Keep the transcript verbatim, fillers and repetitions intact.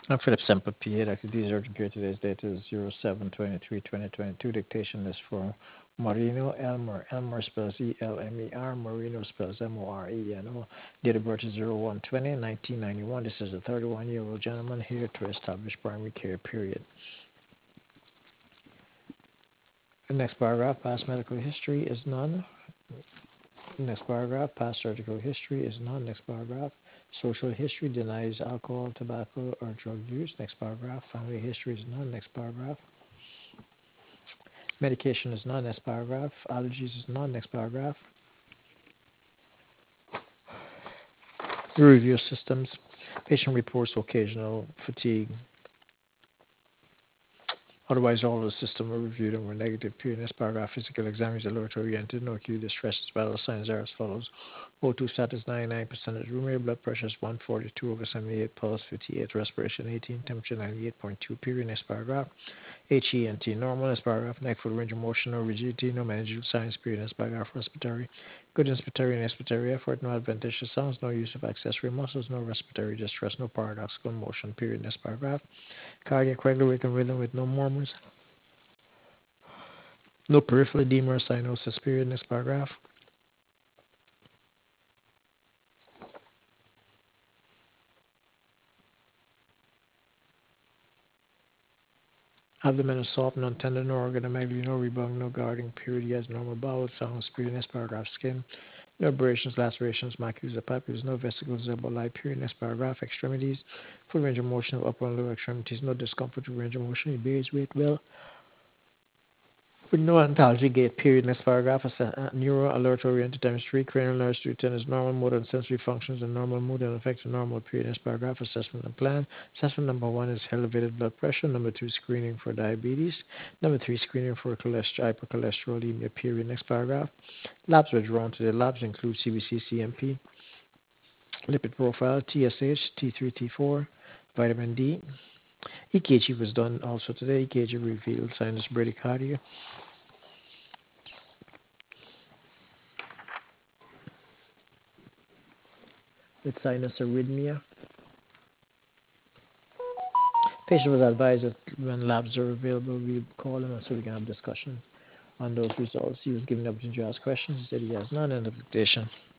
I'm Philip Semper, P A. Doctor These are computer today's date is zero seven twenty-three twenty twenty-two. Dictation is for Marino Elmer. Elmer spells E L M E R. Marino spells M O R E N O. Date of birth is zero one twenty nineteen ninety-one. This is a thirty-one-year-old gentleman here to establish primary care, period. The next paragraph, past medical history is none. Next paragraph, past surgical history is none. Next paragraph, social history denies alcohol, tobacco, or drug use. Next paragraph, family history is none. Next paragraph, medication is none. Next paragraph, allergies is none. Next paragraph, review systems. Patient reports occasional fatigue. Otherwise, all of the system were reviewed and were negative. Period. Next paragraph, physical exam is alert oriented. No acute distress. Vital signs are as follows. O two status ninety-nine percent. Room air blood pressure is one forty-two over seventy-eight. Pulse fifty-eight. Respiration eighteen. Temperature ninety-eight point two. Period. Next paragraph. H E N T normal. Next paragraph. Neck, foot, range of motion, no rigidity, no managerial signs. Period. Next paragraph. Respiratory. Good inspiratory and expiratory effort. No adventitious sounds. No use of accessory muscles. No respiratory distress. No paradoxical motion. Period. Next paragraph. Cardiac regular rate and rhythm with no murmurs. No peripheral edema or cyanosis. Period. Next paragraph. Abdomen is soft, non-tender, no organomegaly, no rebound, no guarding. Period. He has normal bowel sounds. Period. Next paragraph. Skin. No abrasions, lacerations, macules, or papules, no vesicles, zebra light. Period. Next paragraph. Extremities. Full range of motion of upper and lower extremities. No discomfort with range of motion. He bears weight well. With no ontology gait, period. Next paragraph is a neuro alert oriented times three. Cranial nerves to attend is normal motor and sensory functions and normal mood and effects are normal, period. Next paragraph, assessment and plan. Assessment number one is elevated blood pressure. Number two, screening for diabetes. Number three, screening for cholesterol, hypercholesterolemia, period. Next paragraph. Labs were drawn to the labs include C B C, C M P, lipid profile, T S H, T three, T four, vitamin D. E K G was done also today. E K G revealed sinus bradycardia. With sinus arrhythmia. Patient was advised that when labs are available, we call him so we can have discussion on those results. He was given the opportunity to ask questions. He said he has none in the dictation.